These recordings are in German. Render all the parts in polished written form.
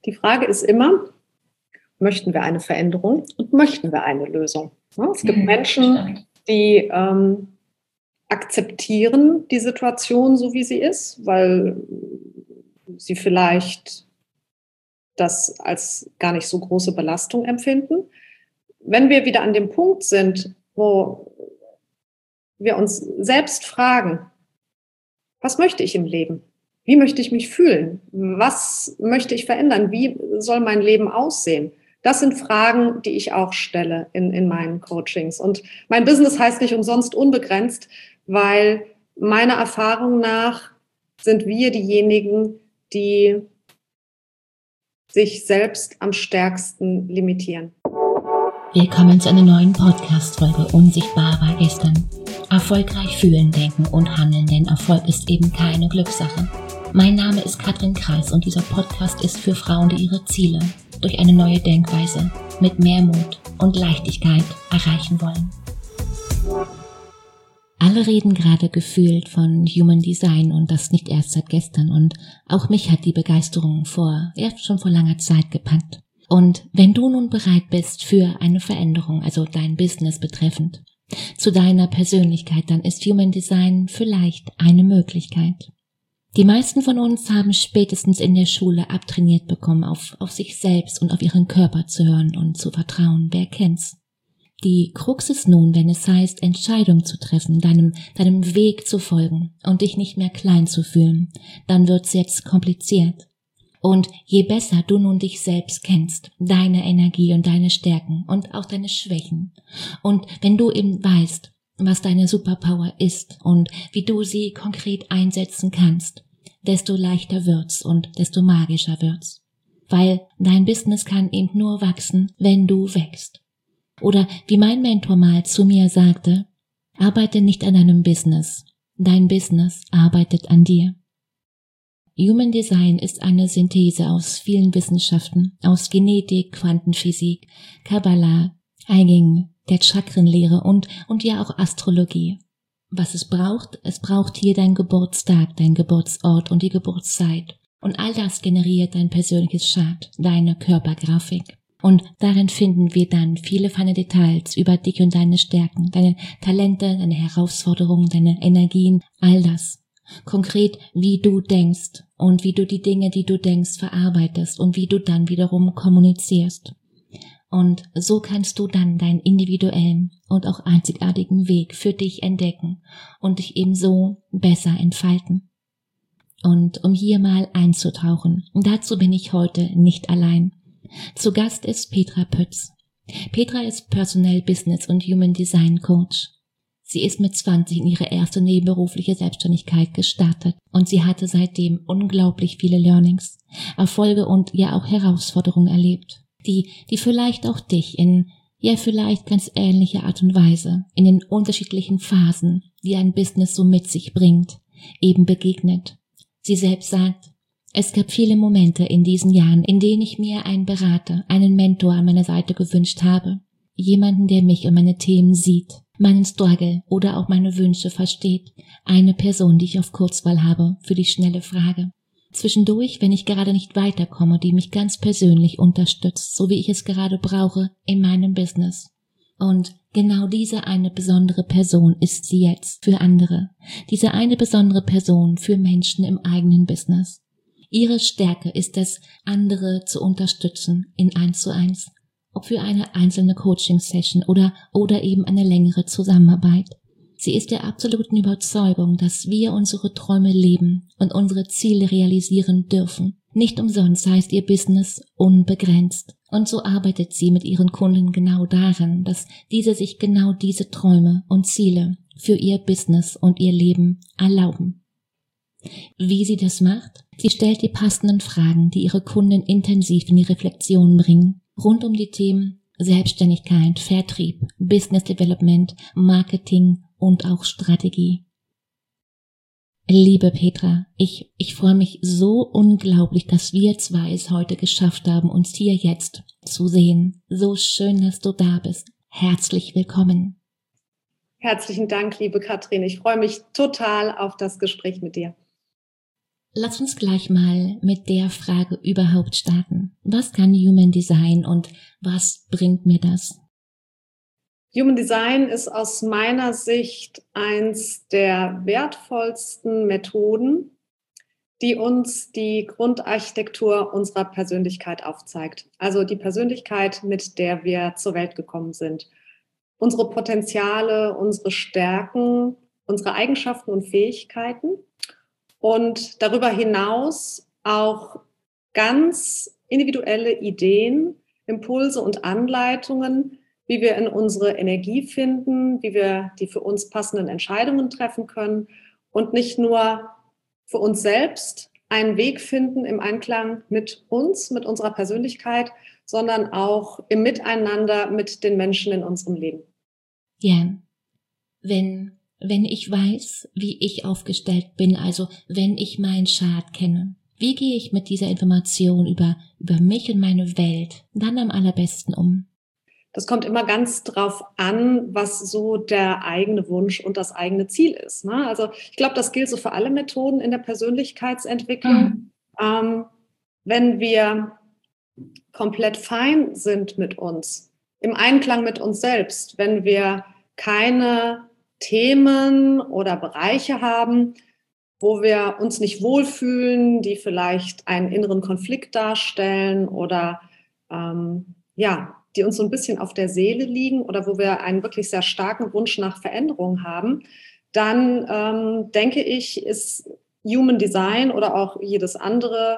Die Frage ist immer, möchten wir eine Veränderung und möchten wir eine Lösung? Es gibt Menschen, die akzeptieren die Situation so, wie sie ist, weil sie vielleicht das als gar nicht so große Belastung empfinden. Wenn wir wieder an dem Punkt sind, wo wir uns selbst fragen, was möchte ich im Leben? Wie möchte ich mich fühlen? Was möchte ich verändern? Wie soll mein Leben aussehen? Das sind Fragen, die ich auch stelle in meinen Coachings. Und mein Business heißt nicht umsonst unbegrenzt, weil meiner Erfahrung nach sind wir diejenigen, die sich selbst am stärksten limitieren. Willkommen zu einer neuen Podcast-Folge Unsichtbar war gestern. Erfolgreich fühlen, denken und handeln, denn Erfolg ist eben keine Glückssache. Mein Name ist Katrin Kreis und dieser Podcast ist für Frauen, die ihre Ziele durch eine neue Denkweise mit mehr Mut und Leichtigkeit erreichen wollen. Alle reden gerade gefühlt von Human Design und das nicht erst seit gestern, und auch mich hat die Begeisterung schon vor langer Zeit gepackt. Und wenn du nun bereit bist für eine Veränderung, also dein Business betreffend, zu deiner Persönlichkeit, dann ist Human Design vielleicht eine Möglichkeit. Die meisten von uns haben spätestens in der Schule abtrainiert bekommen, auf sich selbst und auf ihren Körper zu hören und zu vertrauen. Wer kennt's? Die Krux ist nun, wenn es heißt, Entscheidungen zu treffen, deinem Weg zu folgen und dich nicht mehr klein zu fühlen, dann wird's jetzt kompliziert. Und je besser du nun dich selbst kennst, deine Energie und deine Stärken und auch deine Schwächen, und wenn du eben weißt, was deine Superpower ist und wie du sie konkret einsetzen kannst, desto leichter wird's und desto magischer wird's. Weil dein Business kann eben nur wachsen, wenn du wächst. Oder wie mein Mentor mal zu mir sagte, arbeite nicht an deinem Business, dein Business arbeitet an dir. Human Design ist eine Synthese aus vielen Wissenschaften, aus Genetik, Quantenphysik, Kabbalah, Einging, der Chakrenlehre und ja auch Astrologie. Was es braucht hier dein Geburtstag, dein Geburtsort und die Geburtszeit. Und all das generiert dein persönliches Chart, deine Körpergrafik. Und darin finden wir dann viele feine Details über dich und deine Stärken, deine Talente, deine Herausforderungen, deine Energien, all das. Konkret, wie du denkst und wie du die Dinge, die du denkst, verarbeitest und wie du dann wiederum kommunizierst. Und so kannst du dann deinen individuellen und auch einzigartigen Weg für dich entdecken und dich ebenso besser entfalten. Und um hier mal einzutauchen, dazu bin ich heute nicht allein. Zu Gast ist Petra Pütz. Petra ist Personal Business und Human Design Coach. Sie ist mit 20 in ihre erste nebenberufliche Selbstständigkeit gestartet und sie hatte seitdem unglaublich viele Learnings, Erfolge und ja auch Herausforderungen erlebt, die vielleicht auch dich in vielleicht ganz ähnlicher Art und Weise in den unterschiedlichen Phasen, die ein Business so mit sich bringt, eben begegnet. Sie selbst sagt, es gab viele Momente in diesen Jahren, in denen ich mir einen Berater, einen Mentor an meiner Seite gewünscht habe. Jemanden, der mich und meine Themen sieht, meinen Struggle oder auch meine Wünsche versteht. Eine Person, die ich auf Kurzwahl habe für die schnelle Frage. Zwischendurch, wenn ich gerade nicht weiterkomme, die mich ganz persönlich unterstützt, so wie ich es gerade brauche in meinem Business. Und genau diese eine besondere Person ist sie jetzt für andere. Diese eine besondere Person für Menschen im eigenen Business. Ihre Stärke ist es, andere zu unterstützen in 1:1, ob für eine einzelne Coaching-Session oder eben eine längere Zusammenarbeit. Sie ist der absoluten Überzeugung, dass wir unsere Träume leben und unsere Ziele realisieren dürfen. Nicht umsonst heißt ihr Business unbegrenzt. Und so arbeitet sie mit ihren Kunden genau daran, dass diese sich genau diese Träume und Ziele für ihr Business und ihr Leben erlauben. Wie sie das macht? Sie stellt die passenden Fragen, die ihre Kunden intensiv in die Reflexion bringen, rund um die Themen Selbstständigkeit, Vertrieb, Business Development, Marketing und auch Strategie. Liebe Petra, ich freue mich so unglaublich, dass wir zwei es heute geschafft haben, uns hier jetzt zu sehen. So schön, dass du da bist. Herzlich willkommen. Herzlichen Dank, liebe Katrin. Ich freue mich total auf das Gespräch mit dir. Lass uns gleich mal mit der Frage überhaupt starten. Was kann Human Design und was bringt mir das? Human Design ist aus meiner Sicht eins der wertvollsten Methoden, die uns die Grundarchitektur unserer Persönlichkeit aufzeigt. Also die Persönlichkeit, mit der wir zur Welt gekommen sind. Unsere Potenziale, unsere Stärken, unsere Eigenschaften und Fähigkeiten und darüber hinaus auch ganz individuelle Ideen, Impulse und Anleitungen, wie wir in unsere Energie finden, wie wir die für uns passenden Entscheidungen treffen können und nicht nur für uns selbst einen Weg finden im Einklang mit uns, mit unserer Persönlichkeit, sondern auch im Miteinander mit den Menschen in unserem Leben. Ja, wenn ich weiß, wie ich aufgestellt bin, also wenn ich meinen Chart kenne, wie gehe ich mit dieser Information über mich und meine Welt dann am allerbesten um? Das kommt immer ganz drauf an, was so der eigene Wunsch und das eigene Ziel ist. Ne? Also ich glaube, das gilt so für alle Methoden in der Persönlichkeitsentwicklung. Wenn wir komplett fein sind mit uns, im Einklang mit uns selbst, wenn wir keine Themen oder Bereiche haben, wo wir uns nicht wohlfühlen, die vielleicht einen inneren Konflikt darstellen oder die uns so ein bisschen auf der Seele liegen oder wo wir einen wirklich sehr starken Wunsch nach Veränderung haben, dann denke ich, ist Human Design oder auch jede andere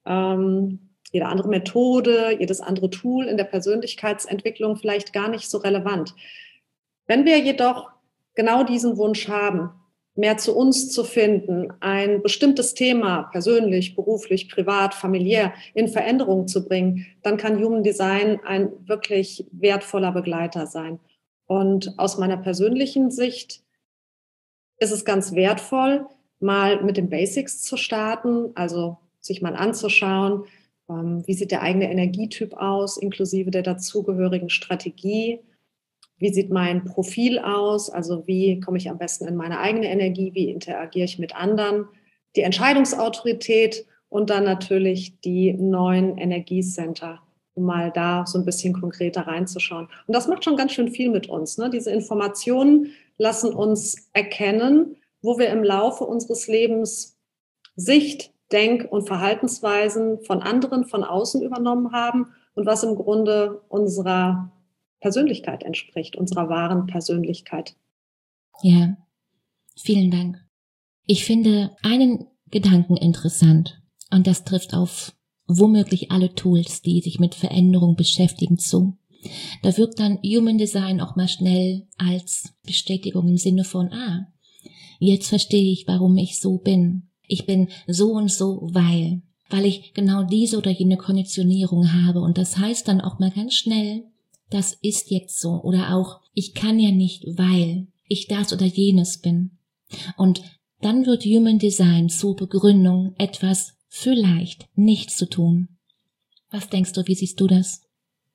Methode, jedes andere Tool in der Persönlichkeitsentwicklung vielleicht gar nicht so relevant. Wenn wir jedoch genau diesen Wunsch haben, mehr zu uns zu finden, ein bestimmtes Thema persönlich, beruflich, privat, familiär in Veränderung zu bringen, dann kann Human Design ein wirklich wertvoller Begleiter sein. Und aus meiner persönlichen Sicht ist es ganz wertvoll, mal mit den Basics zu starten, also sich mal anzuschauen, wie sieht der eigene Energietyp aus, inklusive der dazugehörigen Strategie. Wie sieht mein Profil aus? Also wie komme ich am besten in meine eigene Energie? Wie interagiere ich mit anderen? Die Entscheidungsautorität und dann natürlich die 9 Energiecenter, um mal da so ein bisschen konkreter reinzuschauen. Und das macht schon ganz schön viel mit uns. Ne? Diese Informationen lassen uns erkennen, wo wir im Laufe unseres Lebens Sicht, Denk- und Verhaltensweisen von anderen, von außen übernommen haben und was im Grunde unserer Persönlichkeit entspricht, unserer wahren Persönlichkeit. Ja, vielen Dank. Ich finde einen Gedanken interessant und das trifft auf womöglich alle Tools, die sich mit Veränderung beschäftigen, zu. Da wirkt dann Human Design auch mal schnell als Bestätigung im Sinne von, jetzt verstehe ich, warum ich so bin. Ich bin so und so, weil ich genau diese oder jene Konditionierung habe und das heißt dann auch mal ganz schnell, das ist jetzt so oder auch, ich kann ja nicht, weil ich das oder jenes bin. Und dann wird Human Design zur Begründung, etwas vielleicht nicht zu tun. Was denkst du, wie siehst du das?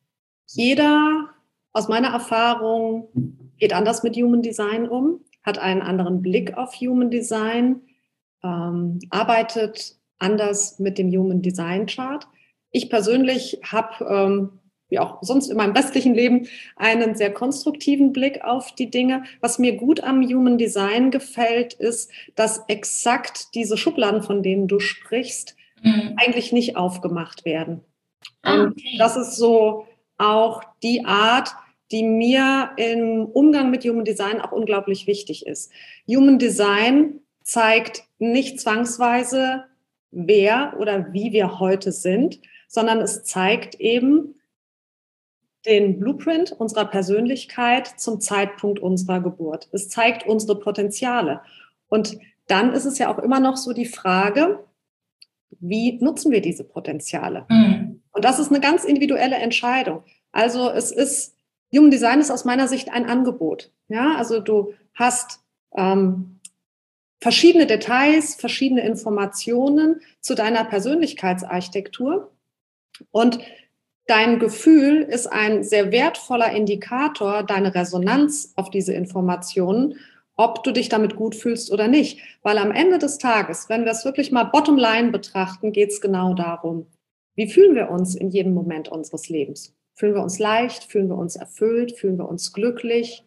Jeder, aus meiner Erfahrung, geht anders mit Human Design um, hat einen anderen Blick auf Human Design, arbeitet anders mit dem Human Design Chart. Ich persönlich habe wie auch sonst in meinem restlichen Leben, einen sehr konstruktiven Blick auf die Dinge. Was mir gut am Human Design gefällt, ist, dass exakt diese Schubladen, von denen du sprichst, eigentlich nicht aufgemacht werden. Und das ist so auch die Art, die mir im Umgang mit Human Design auch unglaublich wichtig ist. Human Design zeigt nicht zwangsweise, wer oder wie wir heute sind, sondern es zeigt eben den Blueprint unserer Persönlichkeit zum Zeitpunkt unserer Geburt. Es zeigt unsere Potenziale. Und dann ist es ja auch immer noch so die Frage, wie nutzen wir diese Potenziale? Und das ist eine ganz individuelle Entscheidung. Also Human Design ist aus meiner Sicht ein Angebot. Ja, also du hast verschiedene Details, verschiedene Informationen zu deiner Persönlichkeitsarchitektur und dein Gefühl ist ein sehr wertvoller Indikator, deine Resonanz auf diese Informationen, ob du dich damit gut fühlst oder nicht. Weil am Ende des Tages, wenn wir es wirklich mal bottom line betrachten, geht es genau darum. Wie fühlen wir uns in jedem Moment unseres Lebens? Fühlen wir uns leicht? Fühlen wir uns erfüllt? Fühlen wir uns glücklich?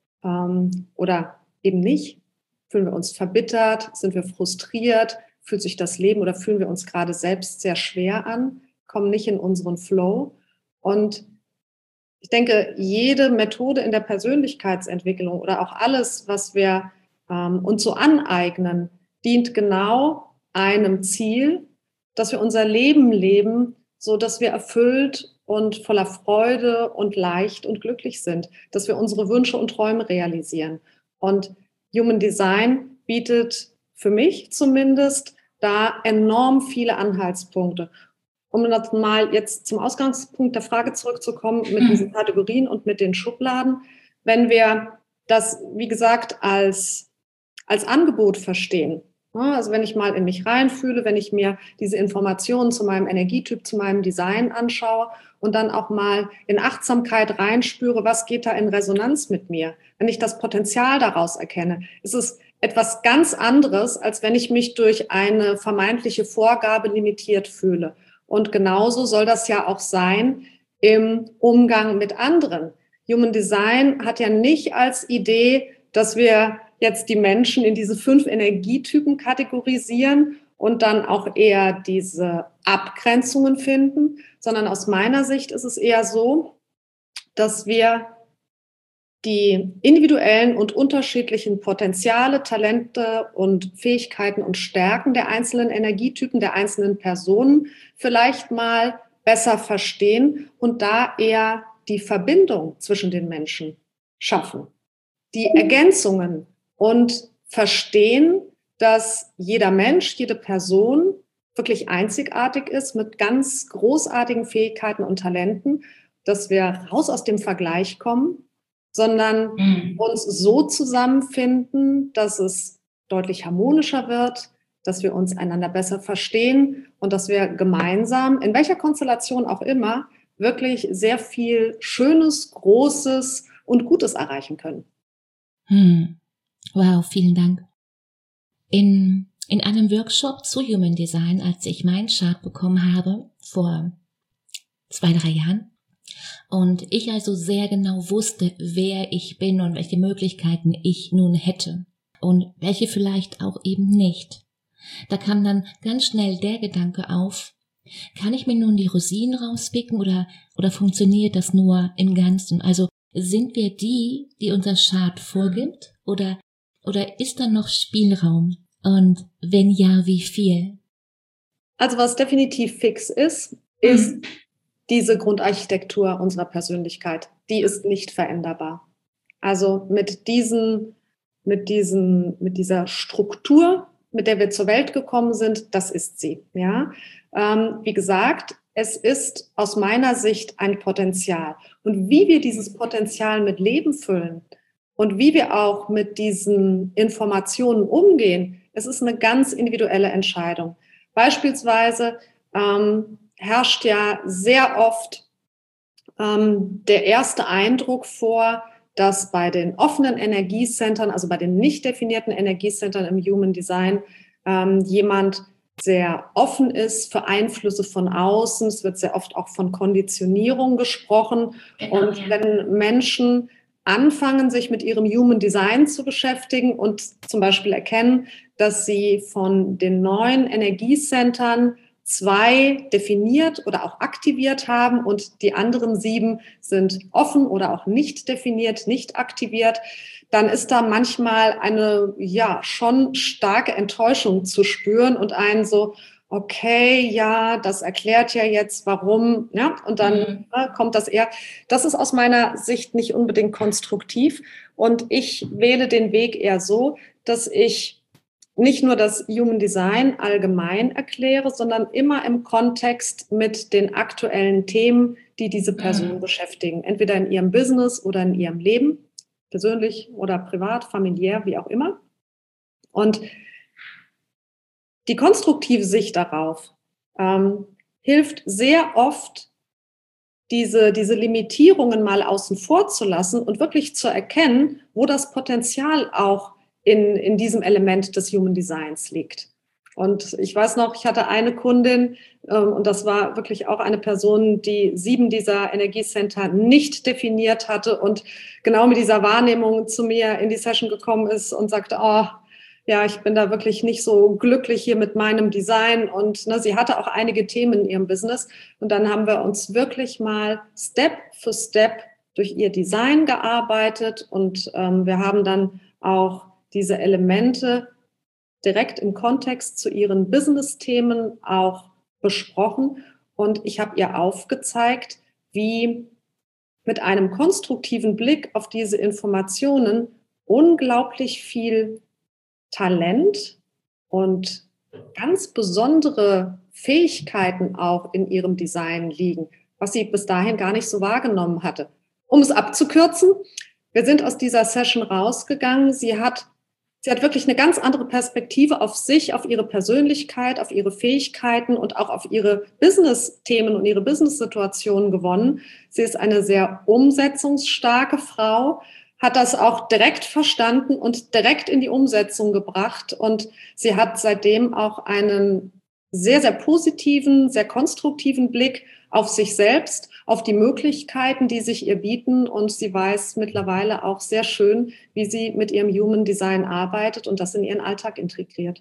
Oder eben nicht? Fühlen wir uns verbittert? Sind wir frustriert? Fühlt sich das Leben oder fühlen wir uns gerade selbst sehr schwer an? Kommen nicht in unseren Flow? Und ich denke, jede Methode in der Persönlichkeitsentwicklung oder auch alles, was wir uns so aneignen, dient genau einem Ziel, dass wir unser Leben leben, so dass wir erfüllt und voller Freude und leicht und glücklich sind, dass wir unsere Wünsche und Träume realisieren. Und Human Design bietet für mich zumindest da enorm viele Anhaltspunkte. Um mal jetzt zum Ausgangspunkt der Frage zurückzukommen, mit diesen Kategorien und mit den Schubladen, wenn wir das, wie gesagt, als Angebot verstehen, also wenn ich mal in mich reinfühle, wenn ich mir diese Informationen zu meinem Energietyp, zu meinem Design anschaue und dann auch mal in Achtsamkeit reinspüre, was geht da in Resonanz mit mir, wenn ich das Potenzial daraus erkenne, ist es etwas ganz anderes, als wenn ich mich durch eine vermeintliche Vorgabe limitiert fühle. Und genauso soll das ja auch sein im Umgang mit anderen. Human Design hat ja nicht als Idee, dass wir jetzt die Menschen in diese 5 Energietypen kategorisieren und dann auch eher diese Abgrenzungen finden, sondern aus meiner Sicht ist es eher so, dass wir die individuellen und unterschiedlichen Potenziale, Talente und Fähigkeiten und Stärken der einzelnen Energietypen, der einzelnen Personen vielleicht mal besser verstehen und da eher die Verbindung zwischen den Menschen schaffen, die Ergänzungen und verstehen, dass jeder Mensch, jede Person wirklich einzigartig ist mit ganz großartigen Fähigkeiten und Talenten, dass wir raus aus dem Vergleich kommen, sondern uns so zusammenfinden, dass es deutlich harmonischer wird, dass wir uns einander besser verstehen und dass wir gemeinsam, in welcher Konstellation auch immer, wirklich sehr viel Schönes, Großes und Gutes erreichen können. Wow, vielen Dank. In einem Workshop zu Human Design, als ich meinen Chart bekommen habe, vor 2-3 Jahren, und ich also sehr genau wusste, wer ich bin und welche Möglichkeiten ich nun hätte und welche vielleicht auch eben nicht. Da kam dann ganz schnell der Gedanke auf, kann ich mir nun die Rosinen rauspicken oder funktioniert das nur im Ganzen? Also sind wir die unser Chart vorgibt oder ist da noch Spielraum? Und wenn ja, wie viel? Also was definitiv fix ist diese Grundarchitektur unserer Persönlichkeit. Die ist nicht veränderbar. Also mit dieser Struktur, mit der wir zur Welt gekommen sind, das ist sie. Ja, wie gesagt, es ist aus meiner Sicht ein Potenzial. Und wie wir dieses Potenzial mit Leben füllen und wie wir auch mit diesen Informationen umgehen, es ist eine ganz individuelle Entscheidung. Beispielsweise herrscht ja sehr oft der erste Eindruck vor, dass bei den offenen Energiecentern, also bei den nicht definierten Energiecentern im Human Design, jemand sehr offen ist für Einflüsse von außen. Es wird sehr oft auch von Konditionierung gesprochen. Genau, und wenn Menschen anfangen, sich mit ihrem Human Design zu beschäftigen und zum Beispiel erkennen, dass sie von den 9 Energiecentern 2 definiert oder auch aktiviert haben und die anderen 7 sind offen oder auch nicht definiert, nicht aktiviert, dann ist da manchmal eine, ja, schon starke Enttäuschung zu spüren und einen so, okay, ja, das erklärt ja jetzt, warum, ja, und dann kommt das eher. Das ist aus meiner Sicht nicht unbedingt konstruktiv und ich wähle den Weg eher so, dass ich nicht nur das Human Design allgemein erkläre, sondern immer im Kontext mit den aktuellen Themen, die diese Person beschäftigen. Entweder in ihrem Business oder in ihrem Leben, persönlich oder privat, familiär, wie auch immer. Und die konstruktive Sicht darauf hilft sehr oft, diese Limitierungen mal außen vor zu lassen und wirklich zu erkennen, wo das Potenzial auch in diesem Element des Human Designs liegt. Und ich weiß noch, ich hatte eine Kundin, und das war wirklich auch eine Person, die 7 dieser Energiecenter nicht definiert hatte und genau mit dieser Wahrnehmung zu mir in die Session gekommen ist und sagte, oh, ja, ich bin da wirklich nicht so glücklich hier mit meinem Design. Und ne, sie hatte auch einige Themen in ihrem Business. Und dann haben wir uns wirklich mal Step für Step durch ihr Design gearbeitet. Und wir haben dann auch diese Elemente direkt im Kontext zu ihren Business-Themen auch besprochen. Und ich habe ihr aufgezeigt, wie mit einem konstruktiven Blick auf diese Informationen unglaublich viel Talent und ganz besondere Fähigkeiten auch in ihrem Design liegen, was sie bis dahin gar nicht so wahrgenommen hatte. Um es abzukürzen, wir sind aus dieser Session rausgegangen. Sie hat wirklich eine ganz andere Perspektive auf sich, auf ihre Persönlichkeit, auf ihre Fähigkeiten und auch auf ihre Business-Themen und ihre Business-Situationen gewonnen. Sie ist eine sehr umsetzungsstarke Frau, hat das auch direkt verstanden und direkt in die Umsetzung gebracht. Und sie hat seitdem auch einen sehr, sehr positiven, sehr konstruktiven Blick auf sich selbst, auf die Möglichkeiten, die sich ihr bieten. Und sie weiß mittlerweile auch sehr schön, wie sie mit ihrem Human Design arbeitet und das in ihren Alltag integriert.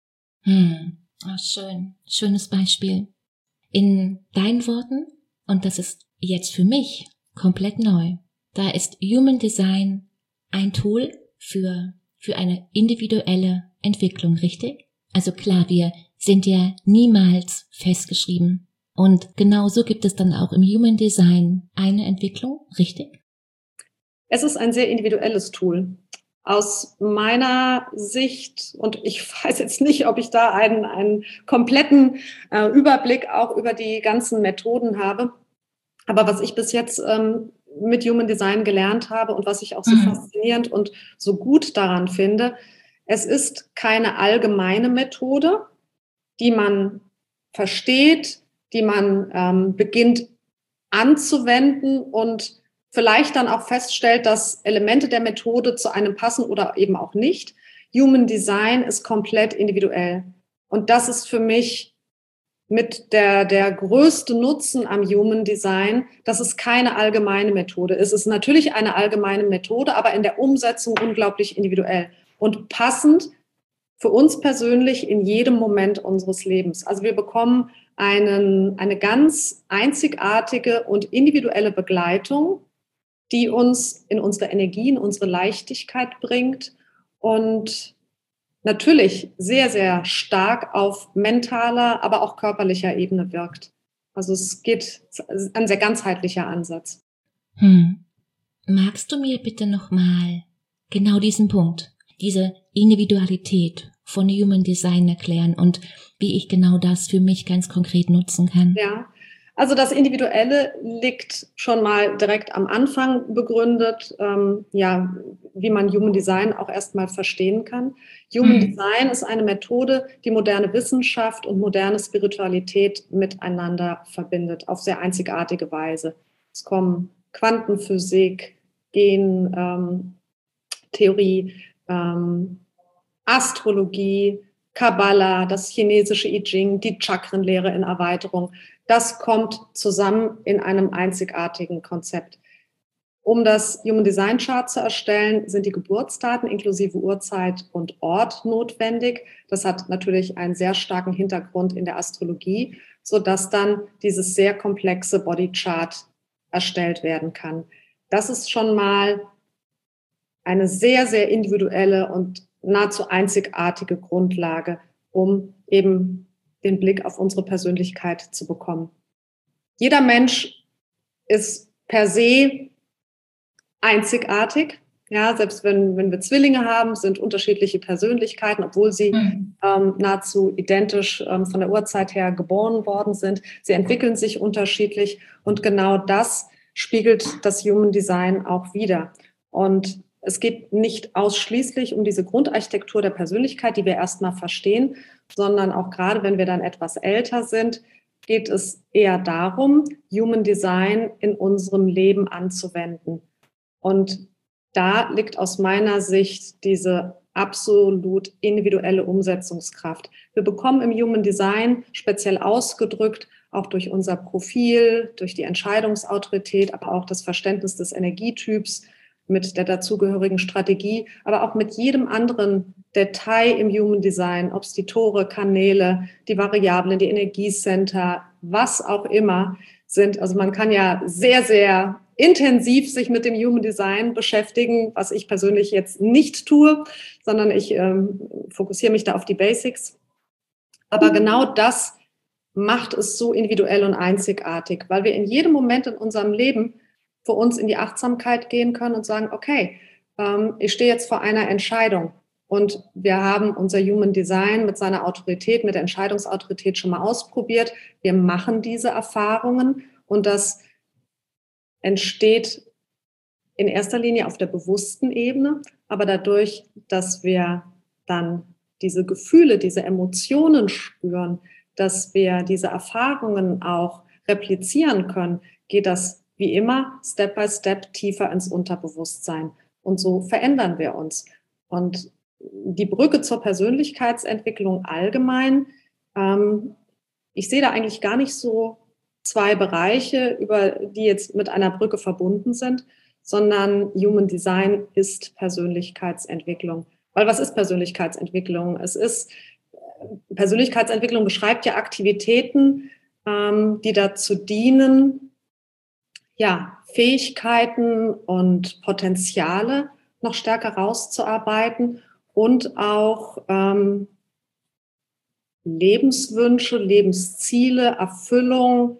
Oh, schön. Schönes Beispiel. In deinen Worten, und das ist jetzt für mich komplett neu, da ist Human Design ein Tool für eine individuelle Entwicklung, richtig? Also klar, wir sind ja niemals festgeschrieben. Und genauso gibt es dann auch im Human Design eine Entwicklung, richtig? Es ist ein sehr individuelles Tool. Aus meiner Sicht, und ich weiß jetzt nicht, ob ich da einen kompletten Überblick auch über die ganzen Methoden habe, aber was ich bis jetzt mit Human Design gelernt habe und was ich auch so faszinierend und so gut daran finde, es ist keine allgemeine Methode, die man versteht, die man beginnt anzuwenden und vielleicht dann auch feststellt, dass Elemente der Methode zu einem passen oder eben auch nicht. Human Design ist komplett individuell. Und das ist für mich mit der größte Nutzen am Human Design, dass es keine allgemeine Methode ist. Es ist natürlich eine allgemeine Methode, aber in der Umsetzung unglaublich individuell und passend für uns persönlich in jedem Moment unseres Lebens. Also wir bekommen eine ganz einzigartige und individuelle Begleitung, die uns in unsere Energie, in unsere Leichtigkeit bringt und natürlich sehr, sehr stark auf mentaler, aber auch körperlicher Ebene wirkt. Also es geht ein sehr ganzheitlicher Ansatz. Magst du mir bitte nochmal genau diesen Punkt, diese Individualität von Human Design erklären und wie ich genau das für mich ganz konkret nutzen kann? Ja, also das Individuelle liegt schon mal direkt am Anfang begründet, ja, wie man Human Design auch erstmal verstehen kann. Human Design ist eine Methode, die moderne Wissenschaft und moderne Spiritualität miteinander verbindet, auf sehr einzigartige Weise. Es kommen Quantenphysik, Gentheorie, Astrologie, Kabbala, das chinesische I Ching, die Chakrenlehre in Erweiterung. Das kommt zusammen in einem einzigartigen Konzept. Um das Human Design Chart zu erstellen, sind die Geburtsdaten inklusive Uhrzeit und Ort notwendig. Das hat natürlich einen sehr starken Hintergrund in der Astrologie, sodass dann dieses sehr komplexe Bodychart erstellt werden kann. Das ist schon mal eine sehr, sehr individuelle und nahezu einzigartige Grundlage, um eben den Blick auf unsere Persönlichkeit zu bekommen. Jeder Mensch ist per se einzigartig. Ja, selbst wenn wir Zwillinge haben, sind unterschiedliche Persönlichkeiten, obwohl sie nahezu identisch von der Uhrzeit her geboren worden sind. Sie entwickeln sich unterschiedlich und genau das spiegelt das Human Design auch wider. Und es geht nicht ausschließlich um diese Grundarchitektur der Persönlichkeit, die wir erstmal verstehen, sondern auch gerade, wenn wir dann etwas älter sind, geht es eher darum, Human Design in unserem Leben anzuwenden. Und da liegt aus meiner Sicht diese absolut individuelle Umsetzungskraft. Wir bekommen im Human Design speziell ausgedrückt, auch durch unser Profil, durch die Entscheidungsautorität, aber auch das Verständnis des Energietyps mit der dazugehörigen Strategie, aber auch mit jedem anderen Detail im Human Design, ob es die Tore, Kanäle, die Variablen, die Energiecenter, was auch immer sind. Also man kann ja sehr, sehr intensiv sich mit dem Human Design beschäftigen, was ich persönlich jetzt nicht tue, sondern ich fokussiere mich da auf die Basics. Aber genau das macht es so individuell und einzigartig, weil wir in jedem Moment in unserem Leben für uns in die Achtsamkeit gehen können und sagen, okay, ich stehe jetzt vor einer Entscheidung und wir haben unser Human Design mit seiner Autorität, mit der Entscheidungsautorität schon mal ausprobiert. Wir machen diese Erfahrungen und das entsteht in erster Linie auf der bewussten Ebene, aber dadurch, dass wir dann diese Gefühle, diese Emotionen spüren, dass wir diese Erfahrungen auch replizieren können, geht das wie immer Step by Step tiefer ins Unterbewusstsein. Und so verändern wir uns. Und die Brücke zur Persönlichkeitsentwicklung allgemein, ich sehe da eigentlich gar nicht so zwei Bereiche, die jetzt mit einer Brücke verbunden sind, sondern Human Design ist Persönlichkeitsentwicklung. Weil was ist Persönlichkeitsentwicklung? Persönlichkeitsentwicklung beschreibt ja Aktivitäten, die dazu dienen, ja, Fähigkeiten und Potenziale noch stärker rauszuarbeiten und auch Lebenswünsche, Lebensziele, Erfüllung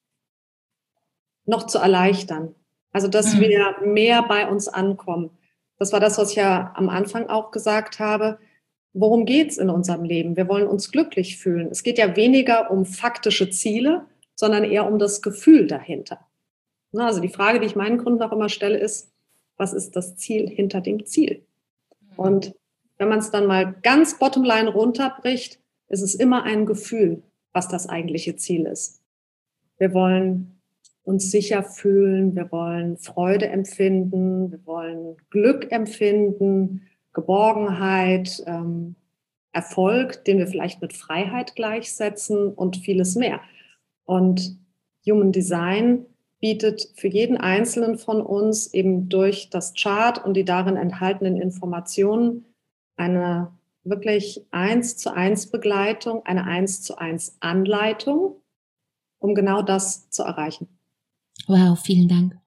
noch zu erleichtern. Also, dass wir mehr bei uns ankommen. Das war das, was ich ja am Anfang auch gesagt habe. Worum geht's in unserem Leben? Wir wollen uns glücklich fühlen. Es geht ja weniger um faktische Ziele, sondern eher um das Gefühl dahinter. Also die Frage, die ich meinen Kunden auch immer stelle, ist, was ist das Ziel hinter dem Ziel? Und wenn man es dann mal ganz bottomline runterbricht, ist es immer ein Gefühl, was das eigentliche Ziel ist. Wir wollen uns sicher fühlen, wir wollen Freude empfinden, wir wollen Glück empfinden, Geborgenheit, Erfolg, den wir vielleicht mit Freiheit gleichsetzen und vieles mehr. Und Human Design bietet für jeden Einzelnen von uns eben durch das Chart und die darin enthaltenen Informationen eine wirklich 1:1 Begleitung, eine 1:1 Anleitung, um genau das zu erreichen. Wow, vielen Dank.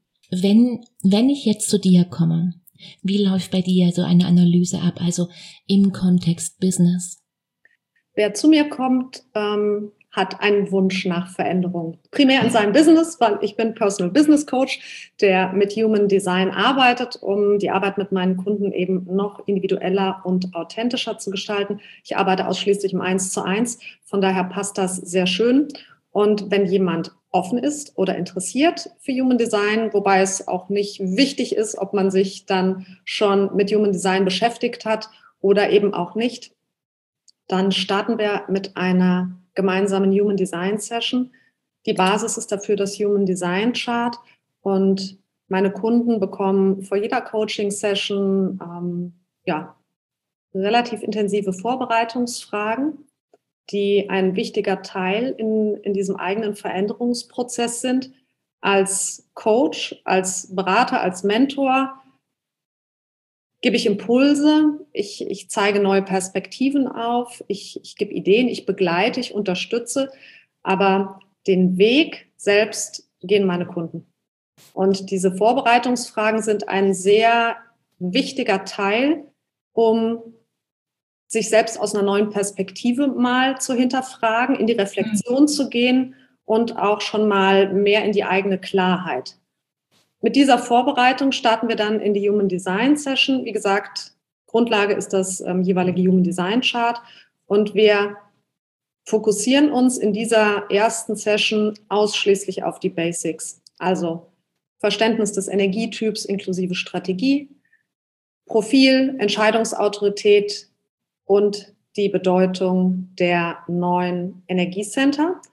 Wenn ich jetzt zu dir komme, wie läuft bei dir so eine Analyse ab, also im Kontext Business? Wer zu mir kommt, hat einen Wunsch nach Veränderung. Primär in seinem Business, weil ich bin Personal Business Coach, der mit Human Design arbeitet, um die Arbeit mit meinen Kunden eben noch individueller und authentischer zu gestalten. Ich arbeite ausschließlich im 1:1, von daher passt das sehr schön. Und wenn jemand offen ist oder interessiert für Human Design, wobei es auch nicht wichtig ist, ob man sich dann schon mit Human Design beschäftigt hat oder eben auch nicht, dann starten wir mit einer gemeinsamen Human Design Session. Die Basis ist dafür das Human Design Chart und meine Kunden bekommen vor jeder Coaching Session relativ intensive Vorbereitungsfragen, die ein wichtiger Teil in diesem eigenen Veränderungsprozess sind. Als Coach, als Berater, als Mentor gebe ich Impulse, ich zeige neue Perspektiven auf, ich gebe Ideen, ich begleite, ich unterstütze, aber den Weg selbst gehen meine Kunden. Und diese Vorbereitungsfragen sind ein sehr wichtiger Teil, um sich selbst aus einer neuen Perspektive mal zu hinterfragen, in die Reflexion zu gehen und auch schon mal mehr in die eigene Klarheit. Mit dieser Vorbereitung starten wir dann in die Human Design Session. Wie gesagt, Grundlage ist das jeweilige Human Design Chart und wir fokussieren uns in dieser ersten Session ausschließlich auf die Basics. Also Verständnis des Energietyps inklusive Strategie, Profil, Entscheidungsautorität und die Bedeutung der 9 Energiecenter.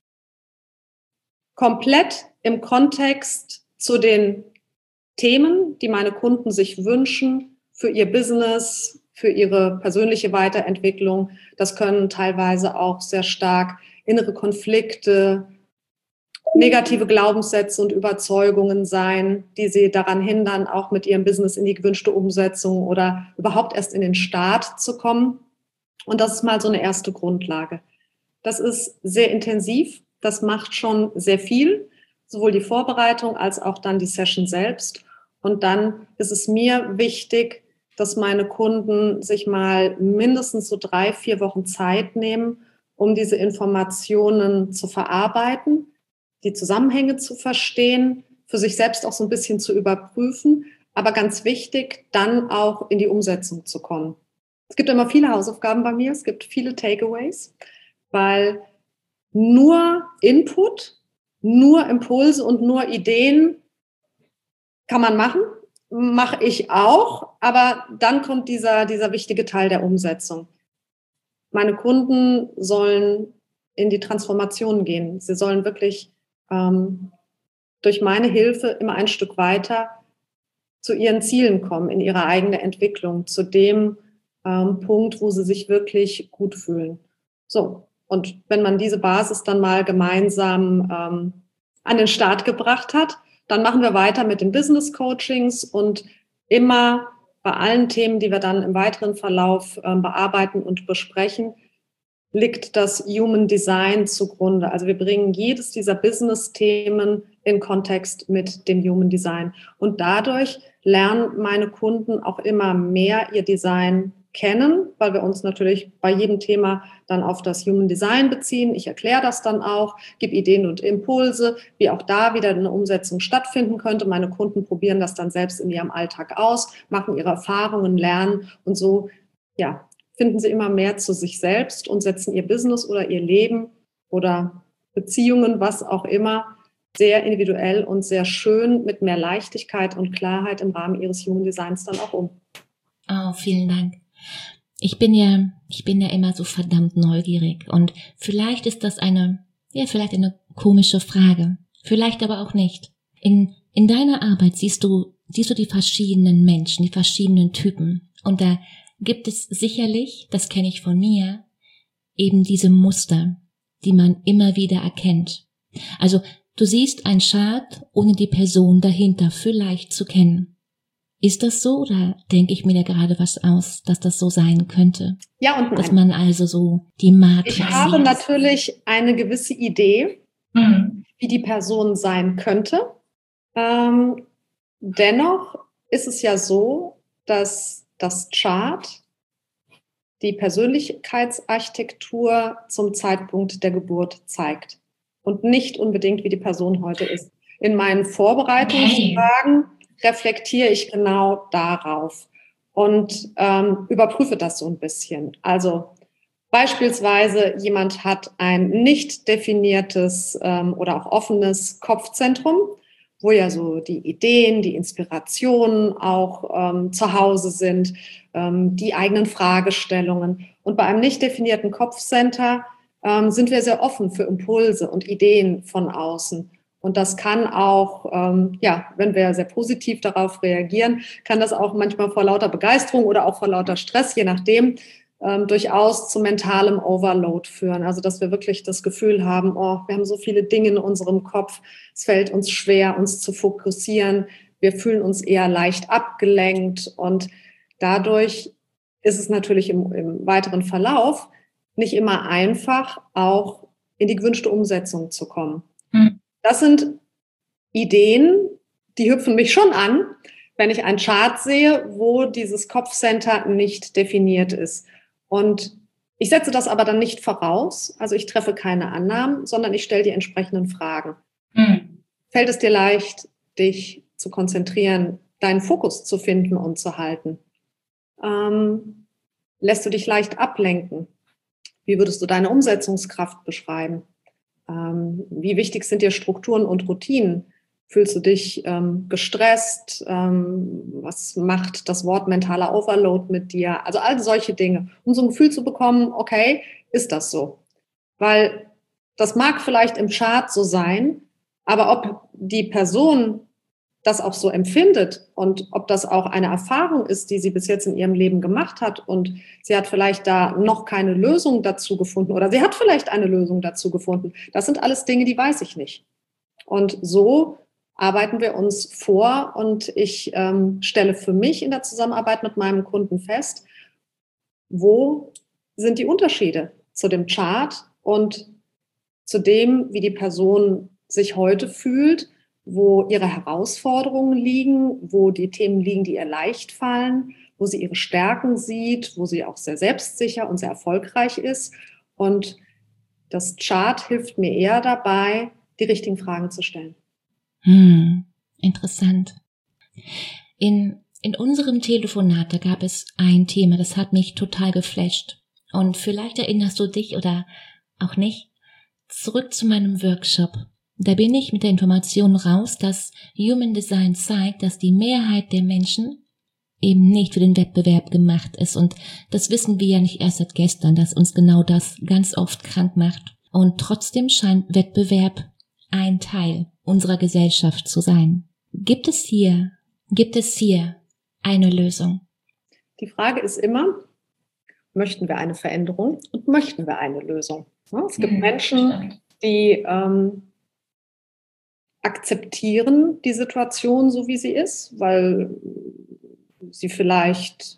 Komplett im Kontext zu den Themen, die meine Kunden sich wünschen für ihr Business, für ihre persönliche Weiterentwicklung. Das können teilweise auch sehr stark innere Konflikte, negative Glaubenssätze und Überzeugungen sein, die sie daran hindern, auch mit ihrem Business in die gewünschte Umsetzung oder überhaupt erst in den Start zu kommen. Und das ist mal so eine erste Grundlage. Das ist sehr intensiv, das macht schon sehr viel, sowohl die Vorbereitung als auch dann die Session selbst. Und dann ist es mir wichtig, dass meine Kunden sich mal mindestens so 3-4 Wochen Zeit nehmen, um diese Informationen zu verarbeiten, die Zusammenhänge zu verstehen, für sich selbst auch so ein bisschen zu überprüfen, aber ganz wichtig, dann auch in die Umsetzung zu kommen. Es gibt immer viele Hausaufgaben bei mir, es gibt viele Takeaways, weil nur Input, nur Impulse und nur Ideen kann man machen, mache ich auch, aber dann kommt dieser wichtige Teil der Umsetzung. Meine Kunden sollen in die Transformation gehen. Sie sollen wirklich durch meine Hilfe immer ein Stück weiter zu ihren Zielen kommen, in ihre eigene Entwicklung, zu dem Punkt, wo sie sich wirklich gut fühlen. So, und wenn man diese Basis dann mal gemeinsam an den Start gebracht hat, dann machen wir weiter mit den Business Coachings und immer bei allen Themen, die wir dann im weiteren Verlauf bearbeiten und besprechen, liegt das Human Design zugrunde. Also wir bringen jedes dieser Business-Themen in Kontext mit dem Human Design. Und dadurch lernen meine Kunden auch immer mehr ihr Design kennen, weil wir uns natürlich bei jedem Thema dann auf das Human Design beziehen. Ich erkläre das dann auch, gebe Ideen und Impulse, wie auch da wieder eine Umsetzung stattfinden könnte. Meine Kunden probieren das dann selbst in ihrem Alltag aus, machen ihre Erfahrungen, lernen und so, ja, finden sie immer mehr zu sich selbst und setzen ihr Business oder ihr Leben oder Beziehungen, was auch immer, sehr individuell und sehr schön mit mehr Leichtigkeit und Klarheit im Rahmen ihres Human Designs dann auch um. Oh, vielen Dank. Ich bin ja immer so verdammt neugierig und vielleicht ist das vielleicht eine komische Frage, vielleicht aber auch nicht. In deiner Arbeit siehst du die verschiedenen Menschen, die verschiedenen Typen und da gibt es sicherlich, das kenne ich von mir, eben diese Muster, die man immer wieder erkennt. Also du siehst ein Chart, ohne die Person dahinter vielleicht zu kennen. Ist das so oder denke ich mir da gerade was aus, dass das so sein könnte? Ja und nein. Dass man also so die Matrix Ich habe natürlich eine gewisse Idee, wie die Person sein könnte. Dennoch ist es ja so, dass das Chart die Persönlichkeitsarchitektur zum Zeitpunkt der Geburt zeigt und nicht unbedingt, wie die Person heute ist. In meinen Vorbereitungsfragen reflektiere ich genau darauf und überprüfe das so ein bisschen. Also beispielsweise jemand hat ein nicht definiertes oder auch offenes Kopfzentrum, wo ja so die Ideen, die Inspirationen auch zu Hause sind, die eigenen Fragestellungen. Und bei einem nicht definierten Kopfcenter sind wir sehr offen für Impulse und Ideen von außen. Und das kann auch, wenn wir sehr positiv darauf reagieren, kann das auch manchmal vor lauter Begeisterung oder auch vor lauter Stress, je nachdem, durchaus zu mentalem Overload führen. Also dass wir wirklich das Gefühl haben, wir haben so viele Dinge in unserem Kopf, es fällt uns schwer, uns zu fokussieren. Wir fühlen uns eher leicht abgelenkt und dadurch ist es natürlich im weiteren Verlauf nicht immer einfach, auch in die gewünschte Umsetzung zu kommen. Das sind Ideen, die hüpfen mich schon an, wenn ich einen Chart sehe, wo dieses Kopfcenter nicht definiert ist. Und ich setze das aber dann nicht voraus, also ich treffe keine Annahmen, sondern ich stelle die entsprechenden Fragen. Fällt es dir leicht, dich zu konzentrieren, deinen Fokus zu finden und zu halten? Lässt du dich leicht ablenken? Wie würdest du deine Umsetzungskraft beschreiben? Wie wichtig sind dir Strukturen und Routinen? Fühlst du dich gestresst? Was macht das Wort mentaler Overload mit dir? Also all solche Dinge, um so ein Gefühl zu bekommen, okay, ist das so? Weil das mag vielleicht im Chart so sein, aber ob die Person das auch so empfindet und ob das auch eine Erfahrung ist, die sie bis jetzt in ihrem Leben gemacht hat und sie hat vielleicht da noch keine Lösung dazu gefunden oder sie hat vielleicht eine Lösung dazu gefunden. Das sind alles Dinge, die weiß ich nicht. Und so arbeiten wir uns vor und ich stelle für mich in der Zusammenarbeit mit meinem Kunden fest, wo sind die Unterschiede zu dem Chart und zu dem, wie die Person sich heute fühlt, wo ihre Herausforderungen liegen, wo die Themen liegen, die ihr leicht fallen, wo sie ihre Stärken sieht, wo sie auch sehr selbstsicher und sehr erfolgreich ist. Und das Chart hilft mir eher dabei, die richtigen Fragen zu stellen. Interessant. In unserem Telefonat, da gab es ein Thema, das hat mich total geflasht. Und vielleicht erinnerst du dich oder auch nicht, zurück zu meinem Workshop. Da bin ich mit der Information raus, dass Human Design zeigt, dass die Mehrheit der Menschen eben nicht für den Wettbewerb gemacht ist. Und das wissen wir ja nicht erst seit gestern, dass uns genau das ganz oft krank macht. Und trotzdem scheint Wettbewerb ein Teil unserer Gesellschaft zu sein. Gibt es hier eine Lösung? Die Frage ist immer, möchten wir eine Veränderung und möchten wir eine Lösung? Ja, es gibt Menschen, die akzeptieren die Situation so, wie sie ist, weil sie vielleicht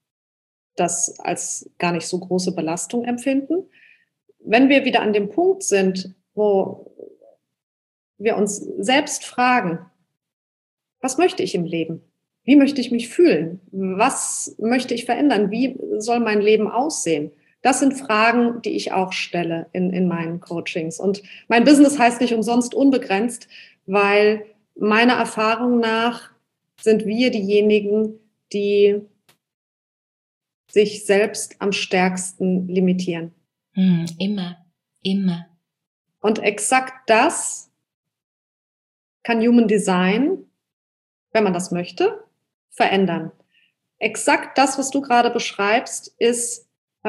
das als gar nicht so große Belastung empfinden. Wenn wir wieder an dem Punkt sind, wo wir uns selbst fragen, was möchte ich im Leben? Wie möchte ich mich fühlen? Was möchte ich verändern? Wie soll mein Leben aussehen? Das sind Fragen, die ich auch stelle in meinen Coachings. Und mein Business heißt nicht umsonst unbegrenzt, weil meiner Erfahrung nach sind wir diejenigen, die sich selbst am stärksten limitieren. Immer. Und exakt das kann Human Design, wenn man das möchte, verändern. Exakt das, was du gerade beschreibst, ist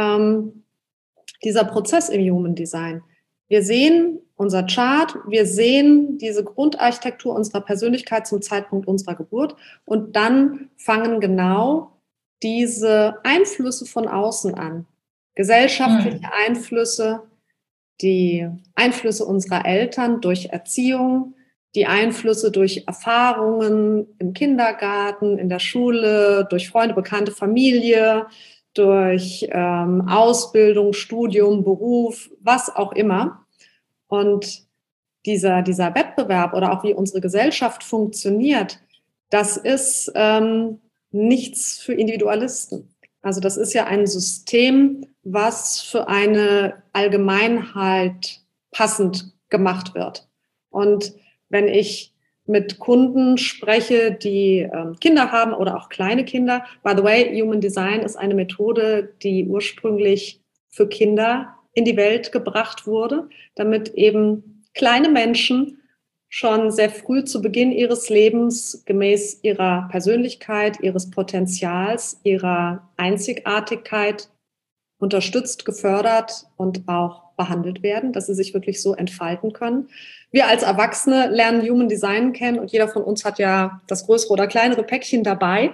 dieser Prozess im Human Design. Wir sehen unser Chart, wir sehen diese Grundarchitektur unserer Persönlichkeit zum Zeitpunkt unserer Geburt und dann fangen genau diese Einflüsse von außen an. Gesellschaftliche Einflüsse, die Einflüsse unserer Eltern durch Erziehung, die Einflüsse durch Erfahrungen im Kindergarten, in der Schule, durch Freunde, Bekannte, Familie, durch Ausbildung, Studium, Beruf, was auch immer. Und dieser Wettbewerb oder auch wie unsere Gesellschaft funktioniert, das ist nichts für Individualisten. Also das ist ja ein System, was für eine Allgemeinheit passend gemacht wird. Und wenn ich mit Kunden spreche, die Kinder haben oder auch kleine Kinder. By the way, Human Design ist eine Methode, die ursprünglich für Kinder in die Welt gebracht wurde, damit eben kleine Menschen schon sehr früh zu Beginn ihres Lebens gemäß ihrer Persönlichkeit, ihres Potenzials, ihrer Einzigartigkeit unterstützt, gefördert und auch behandelt werden, dass sie sich wirklich so entfalten können. Wir als Erwachsene lernen Human Design kennen und jeder von uns hat ja das größere oder kleinere Päckchen dabei,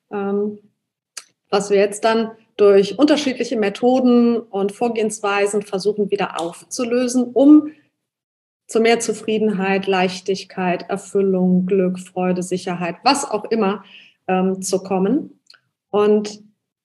was wir jetzt dann durch unterschiedliche Methoden und Vorgehensweisen versuchen wieder aufzulösen, um zu mehr Zufriedenheit, Leichtigkeit, Erfüllung, Glück, Freude, Sicherheit, was auch immer zu kommen. Und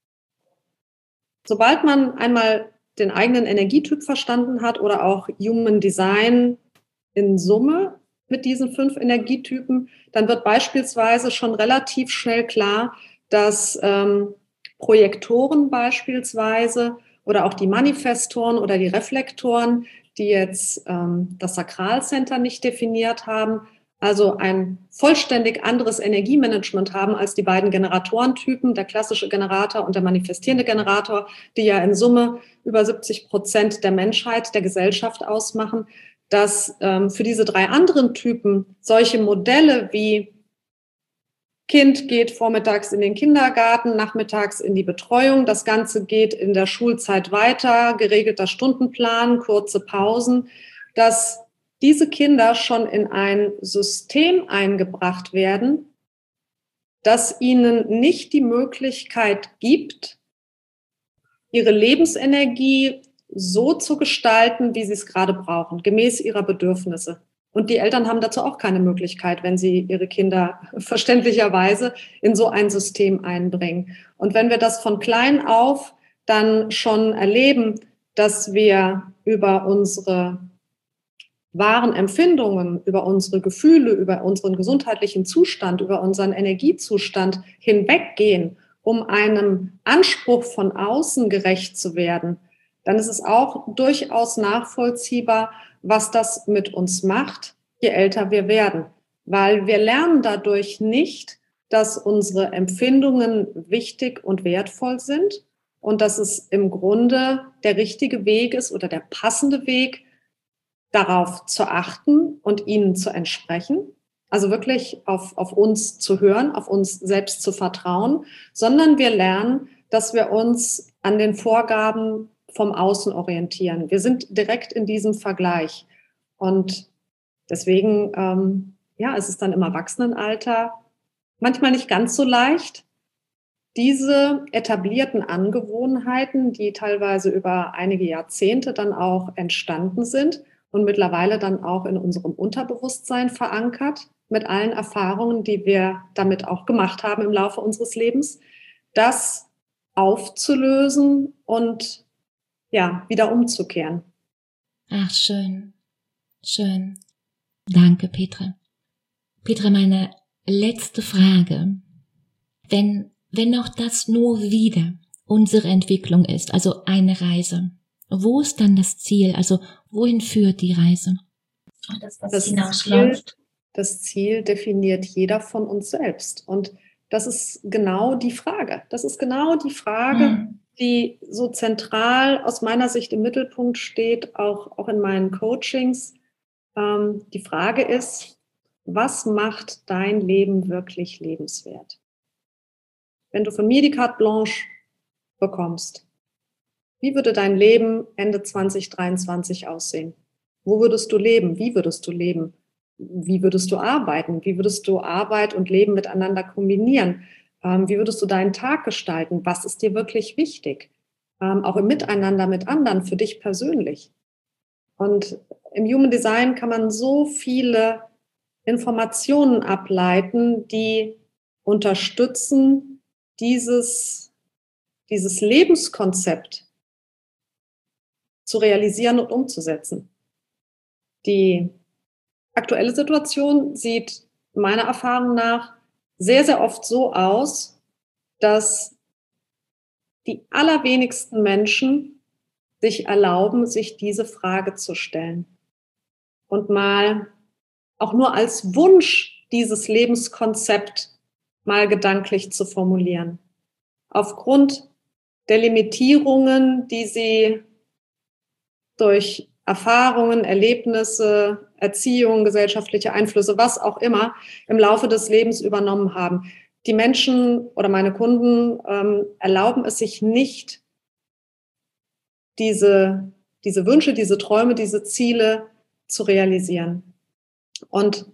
sobald man einmal den eigenen Energietyp verstanden hat oder auch Human Design in Summe mit diesen 5 Energietypen, dann wird beispielsweise schon relativ schnell klar, dass Projektoren beispielsweise oder auch die Manifestoren oder die Reflektoren, die jetzt das Sakralcenter nicht definiert haben, also ein vollständig anderes Energiemanagement haben als die beiden Generatorentypen, der klassische Generator und der manifestierende Generator, die ja in Summe über 70% der Menschheit, der Gesellschaft ausmachen, dass für diese 3 anderen Typen solche Modelle wie Kind geht vormittags in den Kindergarten, nachmittags in die Betreuung, das Ganze geht in der Schulzeit weiter, geregelter Stundenplan, kurze Pausen, dass diese Kinder schon in ein System eingebracht werden, das ihnen nicht die Möglichkeit gibt, ihre Lebensenergie so zu gestalten, wie sie es gerade brauchen, gemäß ihrer Bedürfnisse. Und die Eltern haben dazu auch keine Möglichkeit, wenn sie ihre Kinder verständlicherweise in so ein System einbringen. Und wenn wir das von klein auf dann schon erleben, dass wir über unsere wahren Empfindungen, über unsere Gefühle, über unseren gesundheitlichen Zustand, über unseren Energiezustand hinweggehen, um einem Anspruch von außen gerecht zu werden, dann ist es auch durchaus nachvollziehbar, was das mit uns macht, je älter wir werden. Weil wir lernen dadurch nicht, dass unsere Empfindungen wichtig und wertvoll sind und dass es im Grunde der richtige Weg ist oder der passende Weg, darauf zu achten und ihnen zu entsprechen, also wirklich auf uns zu hören, auf uns selbst zu vertrauen, sondern wir lernen, dass wir uns an den Vorgaben vom Außen orientieren. Wir sind direkt in diesem Vergleich. Und deswegen, ist es dann im Erwachsenenalter manchmal nicht ganz so leicht, diese etablierten Angewohnheiten, die teilweise über einige Jahrzehnte dann auch entstanden sind und mittlerweile dann auch in unserem Unterbewusstsein verankert, mit allen Erfahrungen, die wir damit auch gemacht haben im Laufe unseres Lebens, das aufzulösen und wieder umzukehren. Ach, schön. Schön. Danke, Petra. Petra, meine letzte Frage. Wenn auch das nur wieder unsere Entwicklung ist, also eine Reise, wo ist dann das Ziel? Also wohin führt die Reise? Das Ziel definiert jeder von uns selbst. Und das ist genau die Frage. Das ist genau die Frage, die so zentral aus meiner Sicht im Mittelpunkt steht, auch in meinen Coachings. Die Frage ist, was macht dein Leben wirklich lebenswert? Wenn du von mir die Carte Blanche bekommst, wie würde dein Leben Ende 2023 aussehen? Wo würdest du leben? Wie würdest du leben? Wie würdest du arbeiten? Wie würdest du Arbeit und Leben miteinander kombinieren? Wie würdest du deinen Tag gestalten? Was ist dir wirklich wichtig? Auch im Miteinander mit anderen, für dich persönlich. Und im Human Design kann man so viele Informationen ableiten, die unterstützen, dieses Lebenskonzept zu realisieren und umzusetzen. Die aktuelle Situation sieht meiner Erfahrung nach sehr, sehr oft so aus, dass die allerwenigsten Menschen sich erlauben, sich diese Frage zu stellen und mal auch nur als Wunsch dieses Lebenskonzept mal gedanklich zu formulieren. Aufgrund der Limitierungen, die sie durch Erfahrungen, Erlebnisse, Erziehung, gesellschaftliche Einflüsse, was auch immer, im Laufe des Lebens übernommen haben. Die Menschen oder meine Kunden erlauben es sich nicht, diese Wünsche, diese Träume, diese Ziele zu realisieren. Und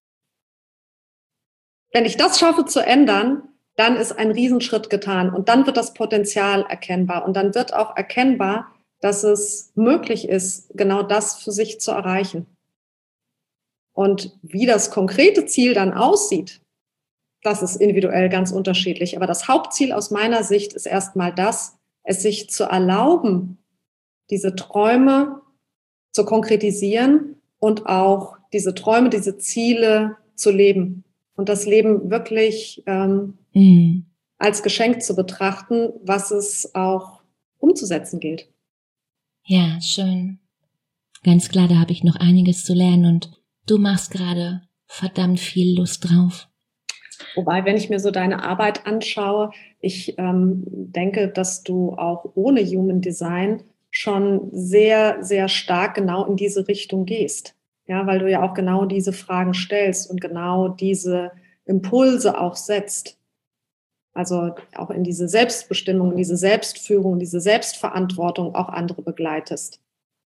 wenn ich das schaffe zu ändern, dann ist ein Riesenschritt getan und dann wird das Potenzial erkennbar und dann wird auch erkennbar, dass es möglich ist, genau das für sich zu erreichen. Und wie das konkrete Ziel dann aussieht, das ist individuell ganz unterschiedlich. Aber das Hauptziel aus meiner Sicht ist erstmal das, es sich zu erlauben, diese Träume zu konkretisieren und auch diese Träume, diese Ziele zu leben. Und das Leben wirklich als Geschenk zu betrachten, was es auch umzusetzen gilt. Ja, schön. Ganz klar, da habe ich noch einiges zu lernen und du machst gerade verdammt viel Lust drauf. Wobei, wenn ich mir so deine Arbeit anschaue, ich denke, dass du auch ohne Human Design schon sehr, sehr stark genau in diese Richtung gehst. Ja, weil du ja auch genau diese Fragen stellst und genau diese Impulse auch setzt. Also auch in diese Selbstbestimmung, in diese Selbstführung, in diese Selbstverantwortung auch andere begleitest.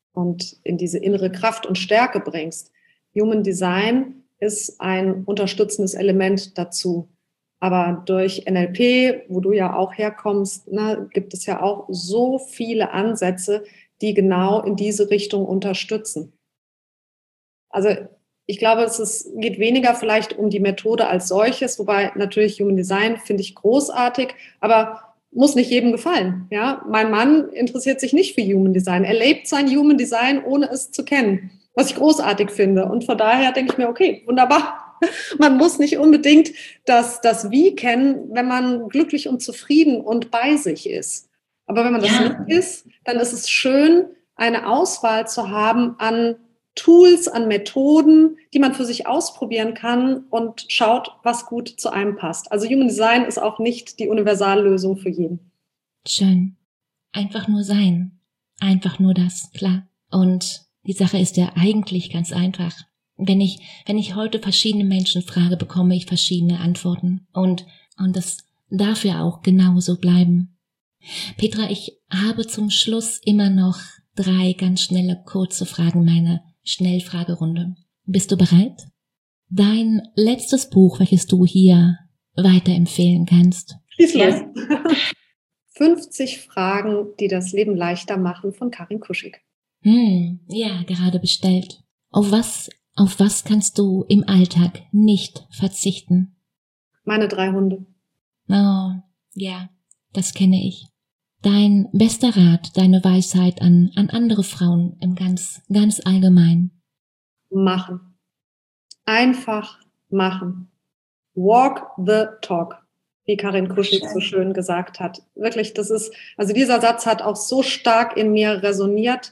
und in diese innere Kraft und Stärke bringst. Human Design ist ein unterstützendes Element dazu. Aber durch NLP, wo du ja auch herkommst, ne, gibt es ja auch so viele Ansätze, die genau in diese Richtung unterstützen. Also ich glaube, geht weniger vielleicht um die Methode als solches, wobei natürlich Human Design finde ich großartig, aber muss nicht jedem gefallen. Ja? Mein Mann interessiert sich nicht für Human Design. Er lebt sein Human Design, ohne es zu kennen, was ich großartig finde. Und von daher denke ich mir, okay, wunderbar. Man muss nicht unbedingt das Wie kennen, wenn man glücklich und zufrieden und bei sich ist. Aber wenn man das nicht ist, dann ist es schön, eine Auswahl zu haben an Tools, an Methoden, die man für sich ausprobieren kann und schaut, was gut zu einem passt. Also Human Design ist auch nicht die Universallösung für jeden. Schön. Einfach nur sein. Einfach nur das, klar. Und die Sache ist ja eigentlich ganz einfach. Wenn ich heute verschiedene Menschen frage, bekomme ich verschiedene Antworten. Und das darf ja auch genauso bleiben. Petra, ich habe zum Schluss immer noch 3 ganz schnelle, kurze Fragen, meine Schnellfragerunde. Bist du bereit? Dein letztes Buch, welches du hier weiterempfehlen kannst? Schieß los. 50 Fragen, die das Leben leichter machen, von Karin Kuschig. Ja, gerade bestellt. Auf was kannst du im Alltag nicht verzichten? Meine 3 Hunde. Oh, ja, das kenne ich. Dein bester Rat, deine Weisheit an andere Frauen im ganz allgemein. Machen. Einfach machen. Walk the talk, wie Karin Kuschig so schön gesagt hat. Wirklich, also dieser Satz hat auch so stark in mir resoniert.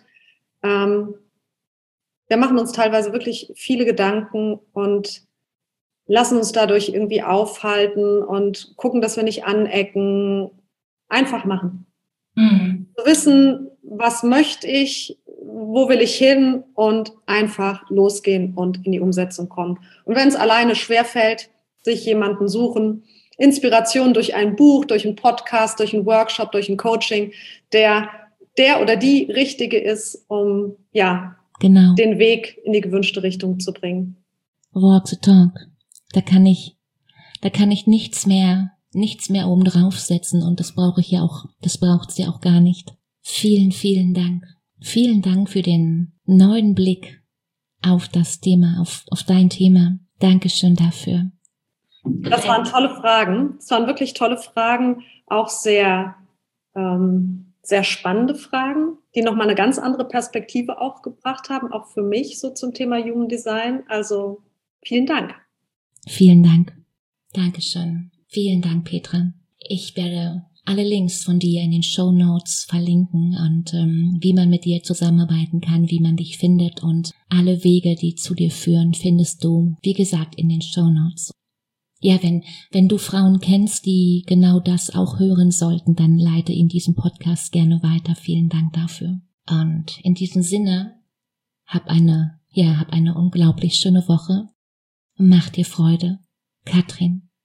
Wir machen uns teilweise wirklich viele Gedanken und lassen uns dadurch irgendwie aufhalten und gucken, dass wir nicht anecken. Einfach machen. Zu wissen, was möchte ich, wo will ich hin und einfach losgehen und in die Umsetzung kommen. Und wenn es alleine schwerfällt, sich jemanden suchen, Inspiration durch ein Buch, durch einen Podcast, durch einen Workshop, durch ein Coaching, der oder die richtige ist, um den Weg in die gewünschte Richtung zu bringen. Walk the talk. Da kann ich nichts mehr oben draufsetzen und das braucht's ja auch gar nicht. Vielen, vielen Dank. Vielen Dank für den neuen Blick auf das Thema, auf dein Thema. Dankeschön dafür. Das waren tolle Fragen. Es waren wirklich tolle Fragen, auch sehr, sehr spannende Fragen, die nochmal eine ganz andere Perspektive auch gebracht haben, auch für mich so zum Thema Human Design. Also vielen Dank. Vielen Dank. Dankeschön. Vielen Dank, Petra. Ich werde alle Links von dir in den Shownotes verlinken und wie man mit dir zusammenarbeiten kann, wie man dich findet und alle Wege, die zu dir führen, findest du, wie gesagt, in den Shownotes. Ja, wenn du Frauen kennst, die genau das auch hören sollten, dann leite in diesem Podcast gerne weiter. Vielen Dank dafür. Und in diesem Sinne, hab eine unglaublich schöne Woche. Mach dir Freude. Katrin.